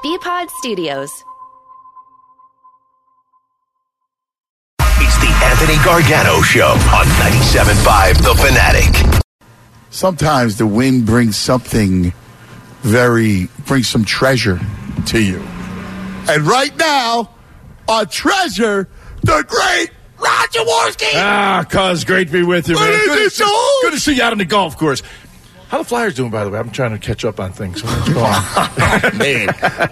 BPod Studios. It's the Anthony Gargano Show on 97.5 The Fanatic. Sometimes the wind brings some treasure to you. And right now, our treasure, the great Ron Jaworski. Cuz, great to be with you, man. Good to see you out on the golf course. How the Flyers doing, by the way? I'm trying to catch up on things. What's going on? Man.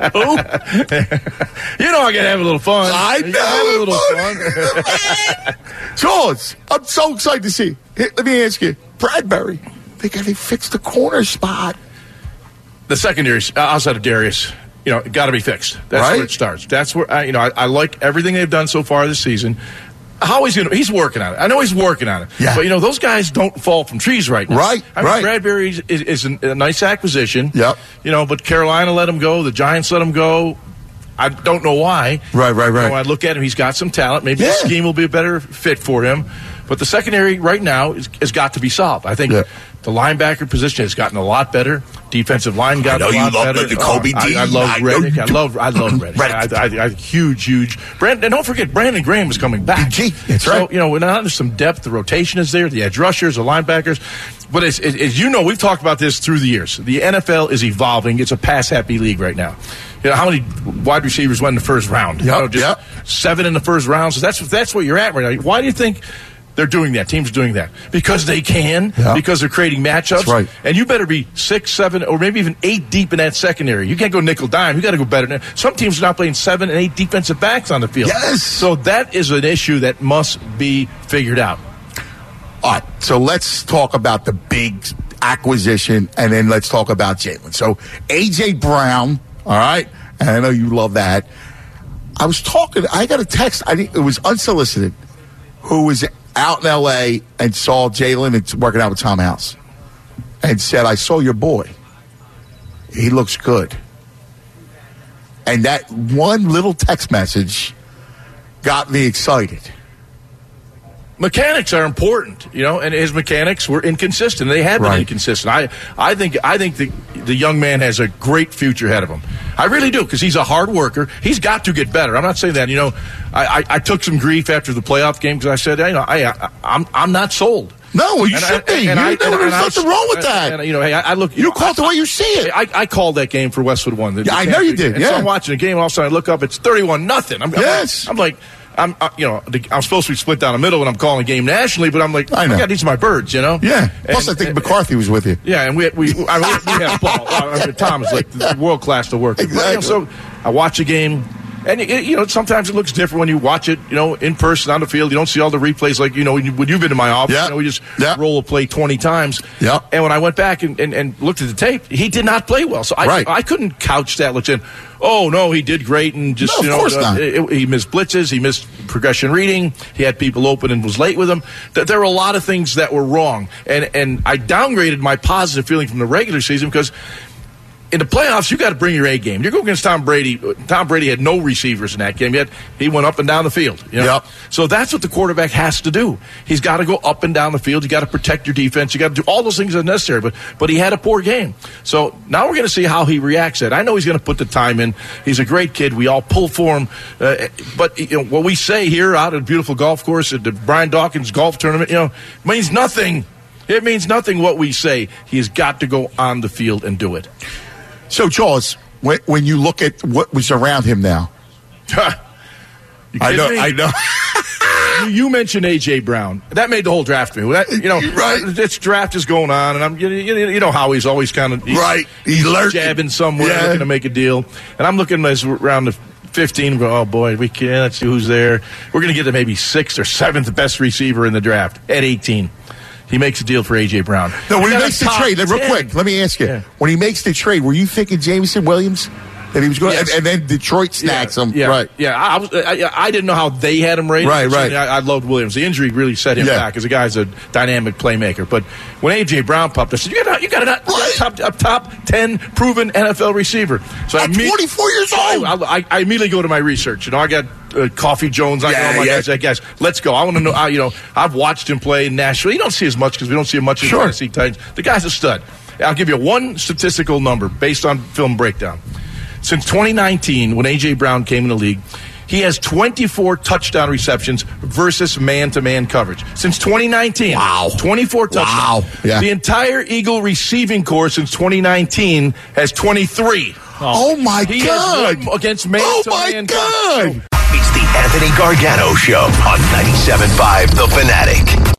You know I got to have a little fun. I know. Have a little fun. George, I'm so excited to see. Hey, let me ask you, Bradbury, they fixed the corner spot. The secondary, outside of Darius, got to be fixed. That's right? Where it starts. That's where, I like everything they've done so far this season. How he's working on it. I know he's working on it. Yeah. But, those guys don't fall from trees right now. Right, right. Bradbury is a nice acquisition. Yep. But Carolina let him go. The Giants let him go. I don't know why. Right. When I look at him, he's got some talent. Maybe the scheme will be a better fit for him. But the secondary right now has got to be solved. I think the linebacker position has gotten a lot better. Defensive line got a lot better. I love Reddick. I love Reddick. I huge. Brandon, and don't forget, Brandon Graham is coming back. That's right. So, we're not under some depth. The rotation is there. The edge rushers, the linebackers. But as we've talked about this through the years. The NFL is evolving. It's a pass-happy league right now. How many wide receivers went in the first round? Yep. 7 in the first round. So that's what you're at right now. Why do you think they're doing that? Teams are doing that because they can, because they're creating matchups. That's right. And you better be 6, 7, or maybe even 8 deep in that secondary. You can't go nickel dime. You got to go better than that. Some teams are not playing 7 and 8 defensive backs on the field. Yes. So that is an issue that must be figured out. All right, so let's talk about the big acquisition, and then let's talk about Jalen. So A.J. Brown, all right, and I know you love that. I got a text, it was unsolicited, who was out in L.A. and saw Jalen and working out with Tom House and said, I saw your boy. He looks good. And that one little text message got me excited. Mechanics are important, and his mechanics were inconsistent. They have been inconsistent. I think the young man has a great future ahead of him. I really do, because he's a hard worker. He's got to get better. I'm not saying that. I took some grief after the playoff game because I said, I'm not sold. No, you should be. There's nothing wrong with that. I look. You call it the way you see it. I called that game for Westwood 1. I know you did. So I'm watching the game. All of a sudden, I look up. It's 31-0. I'm like. I'm supposed to be split down the middle when I'm calling a game nationally, but I'm like, I got these are my birds, Yeah. Plus, I think McCarthy was with you. Yeah, and we have Paul. Tom is like world class to work with. Exactly. So I watch a game, and sometimes it looks different when you watch it, in person on the field. You don't see all the replays like when you've been in my office. We just roll a play 20 times. Yeah. And when I went back and looked at the tape, he did not play well. So I couldn't couch that. Looked in. Oh, no, he did great, and just, of course not. He missed blitzes, he missed progression reading, he had people open and was late with them. There were a lot of things that were wrong, and I downgraded my positive feeling from the regular season because in the playoffs, you got to bring your A game. You're going against Tom Brady. Tom Brady had no receivers in that game, yet he went up and down the field. Yep. So that's what the quarterback has to do. He's got to go up and down the field. You got to protect your defense. You got to do all those things that are necessary. But he had a poor game. So now we're going to see how he reacts to it. I know he's going to put the time in. He's a great kid. We all pull for him. But what we say here out at a beautiful golf course at the Brian Dawkins golf tournament, means nothing. It means nothing what we say. He's got to go on the field and do it. So, Charles, when you look at what was around him now, I know. You mentioned A.J. Brown. That made the whole draft for me. Right. This draft is going on, and I'm, how he's always kind of He's lurking, jabbing somewhere, looking to make a deal. And I'm looking around the 15 and go, oh boy, we can't. Let's see who's there. We're going to get to maybe 6th or 7th best receiver in the draft at 18. He makes a deal for A.J. Brown. No, when he makes the trade, real quick, let me ask you. When he makes the trade, were you thinking Jameson Williams? That he was going, and then Detroit snacks him. Yeah, right. Yeah, I didn't know how they had him rated. Right. I loved Williams. The injury really set him back because the guy's a dynamic playmaker. But when A.J. Brown popped, I said, you got a top 10 proven NFL receiver. So at 24 years old. I immediately go to my research. I got Coffee Jones. I got all my guys. Let's go. I want to know. I've watched him play in Nashville. You don't see as much because we don't see him much in Tennessee Titans. The guy's a stud. I'll give you one statistical number based on film breakdown. Since 2019, when A.J. Brown came in the league, he has 24 touchdown receptions versus man-to-man coverage. Since 2019. Wow. 24 touchdowns. Wow. Yeah. The entire Eagle receiving corps since 2019 has 23. Oh, my He God. has won against Oh, man-to-man my God. coverage. It's the Anthony Gargano Show on 97.5 The Fanatic.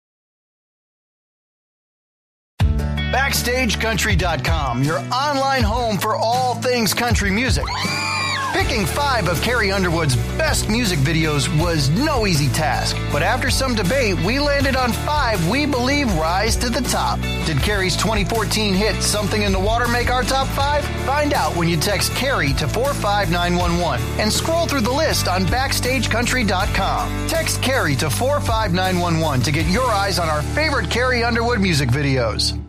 BackstageCountry.com, your online home for all things country music. Picking 5 of Carrie Underwood's best music videos was no easy task, but after some debate, we landed on 5 we believe rise to the top. Did Carrie's 2014 hit Something in the Water make our top 5? Find out when you text Carrie to 45911 and scroll through the list on BackstageCountry.com. Text Carrie to 45911 to get your eyes on our favorite Carrie Underwood music videos.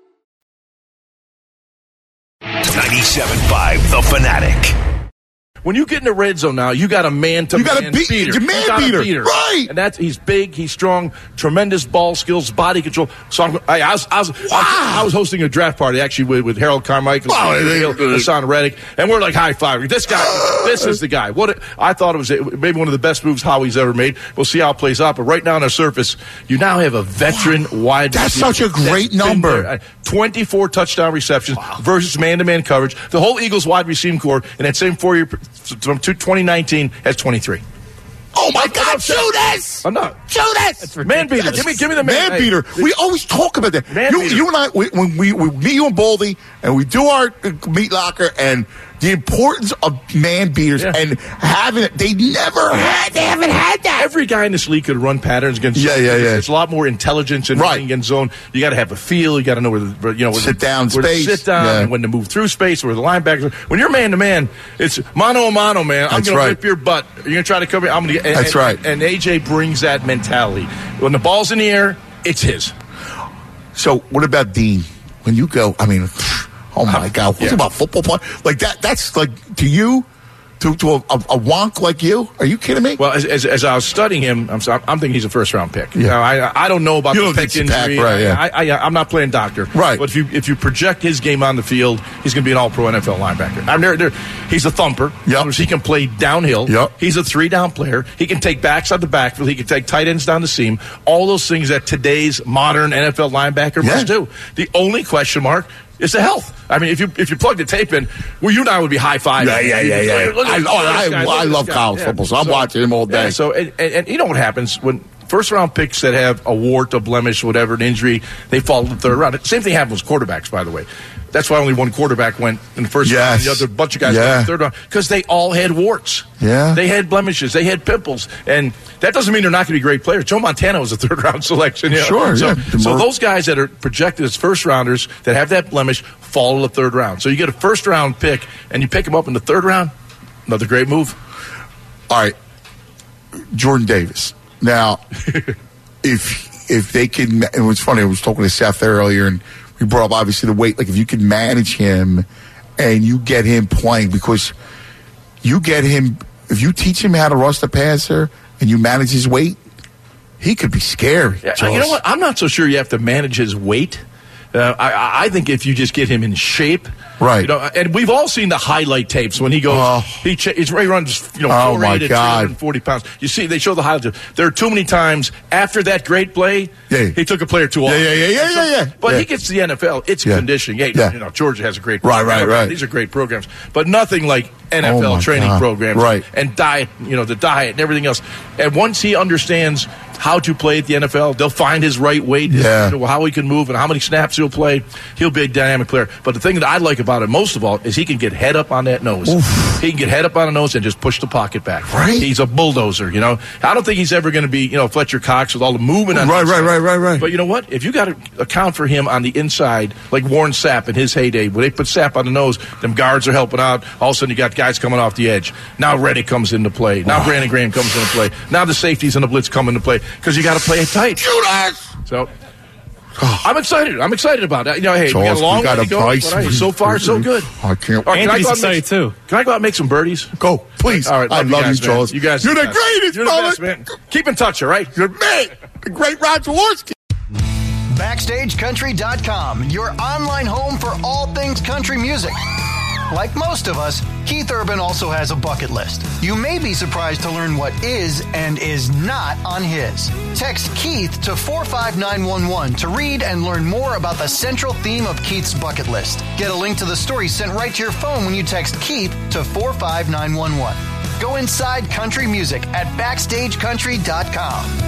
97.5 The Fanatic. When you get in the red zone now, you got a man-to-man beater. It's a man You got a beater. Right. And he's big, he's strong, tremendous ball skills, body control. So I was hosting a draft party actually with Harold Carmichael, Hassan Reddick, and we're like high-fiving. This guy, this is the guy. I thought it was maybe one of the best moves Howie's ever made. We'll see how it plays out. But right now on the surface, you now have a veteran wide receiver. That's such a great number. 24 touchdown receptions versus man-to-man coverage. The whole Eagles wide receiving corps in that same 4 year from 2019 has 23. Oh my God! Shoot us! I'm not. Shoot us! Man beater. Give me the man beater. We always talk about that. You and I, when we meet you and Baldy, and we do our meat locker, and the importance of man beaters and having it. They haven't had that. Every guy in this league could run patterns against zone. It's a lot more intelligence in running against zone. You got to have a feel. You got to know where sit down, and when to move through space, where the linebackers. When you're man to man, it's mano a mano, man. I'm going to rip your butt. You're going to try to cover. That's right. And AJ brings that mentality. When the ball's in the air, it's his. So what about Dean? When you go, I mean. Oh, my God. What's about football play? Like that? That's like, to you, to a wonk like you? Are you kidding me? Well, as I was studying him, I'm thinking he's a first-round pick. Yeah. Now, I don't know about the pick injury. I'm not playing doctor. Right. But if you project his game on the field, he's going to be an all-pro NFL linebacker. He's a thumper. Yep. He can play downhill. Yep. He's a 3-down player. He can take backs out the backfield. He can take tight ends down the seam. All those things that today's modern NFL linebacker must do. The only question mark is the health. I mean, if you plug the tape in, well, you and I would be high-fiving. I love college football, so I'm watching him all day. Yeah, so, and you know what happens when first-round picks that have a wart, a blemish, whatever, an injury, they fall in the third round. Same thing happens with quarterbacks, by the way. That's why only one quarterback went in the first round. The other bunch of guys went in the third round because they all had warts. Yeah. They had blemishes. They had pimples. And that doesn't mean they're not going to be great players. Joe Montana was a third-round selection. Sure, So those guys that are projected as first-rounders that have that blemish fall in the third round. So you get a first-round pick, and you pick them up in the third round, another great move. All right. Jordan Davis. Now, if they can, it was funny, I was talking to Seth earlier, and we brought up obviously the weight. Like if you could manage him and you get him playing, because you get him, if you teach him how to rush the passer and you manage his weight, he could be scary. Yeah, you know what? I'm not so sure you have to manage his weight. I think if you just get him in shape, right? You know, and we've all seen the highlight tapes when he goes, he runs, 4'8" at 240 pounds. You see, they show the highlights. There are too many times after that great play, he took a player too off. But he gets to the NFL, it's conditioning. You know, Georgia has a great program. Right. These are great programs, but nothing like NFL training programs, and diet. You know, the diet and everything else. And once he understands how to play at the NFL, they'll find his right weight, how he can move, and how many snaps he'll play. He'll be a dynamic player. But the thing that I like about it most of all is he can get head up on that nose. Oof. He can get head up on the nose and just push the pocket back. Right. He's a bulldozer, you know. I don't think he's ever going to be, Fletcher Cox with all the movement on Right. But you know what? If you got to account for him on the inside, like Warren Sapp in his heyday, when they put Sapp on the nose, them guards are helping out. All of a sudden, you got guys coming off the edge. Now Reddick comes into play. Now Brandon Graham comes into play. Now the safeties and the blitz come into play because you got to play it tight. So I'm excited. I'm excited about that. You know, hey, we got a long way to go. But, hey, so far, so good. I can't. Right, Anthony's excited too. Can I go out and make some birdies? Go, please. All right, I love you, guys, Charles. You guys, you're the greatest, you're the best, man. Keep in touch, all right? You're me, the great Rod Jaworski. BackstageCountry.com, your online home for all things country music. Like most of us, Keith Urban also has a bucket list. You may be surprised to learn what is and is not on his. Text Keith to 45911 to read and learn more about the central theme of Keith's bucket list. Get a link to the story sent right to your phone when you text Keith to 45911. Go inside country music at BackstageCountry.com.